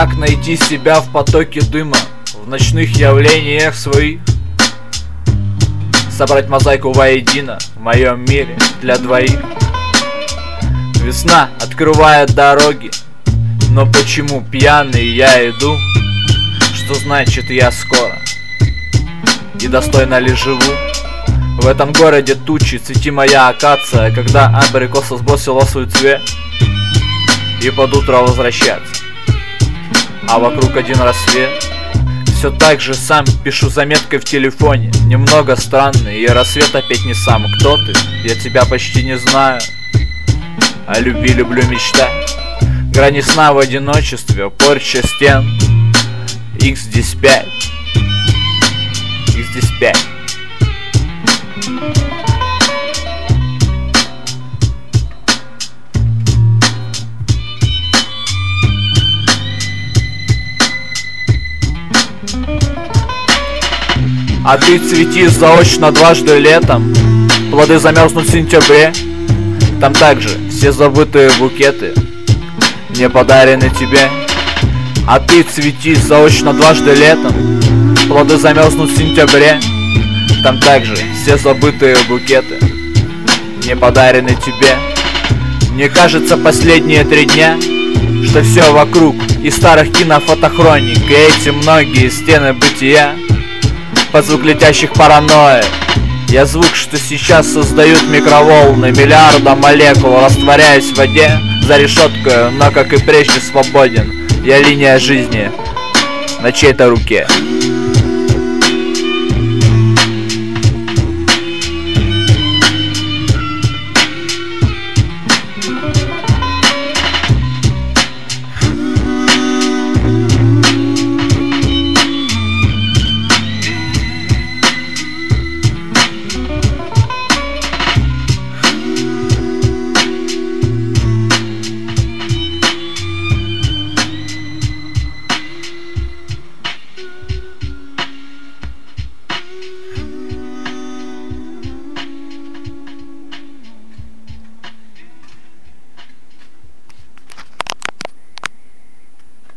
Как найти себя в потоке дыма, в ночных явлениях своих? Собрать мозаику воедино в моем мире для двоих. Весна открывает дороги, но почему пьяный я иду? Что значит я скоро? И достойно ли живу? В этом городе тучи, цвети моя акация, когда абрикоса сбросила свой цвет, и под утро возвращаться, а вокруг один рассвет. Все так же сам пишу заметкой в телефоне, немного странный, и рассвет опять не сам. Кто ты? Я тебя почти не знаю. О любви люблю мечтать. Грани сна в одиночестве, порча стен. X здесь 5. X здесь 5. А ты цвети заочно дважды летом, плоды замерзнут в сентябре. Там также все забытые букеты не подарены тебе. А ты цвети заочно дважды летом, плоды замерзнут в сентябре. Там также все забытые букеты не подарены тебе. Мне кажется, последние 3 дня, что все вокруг из старых кинофотохроник, и эти многие стены бытия под звук летящих параноик. Я звук, что сейчас создают микроволны миллиарда молекул, растворяясь в воде за решеткой, но как и прежде свободен. Я линия жизни на чьей-то руке.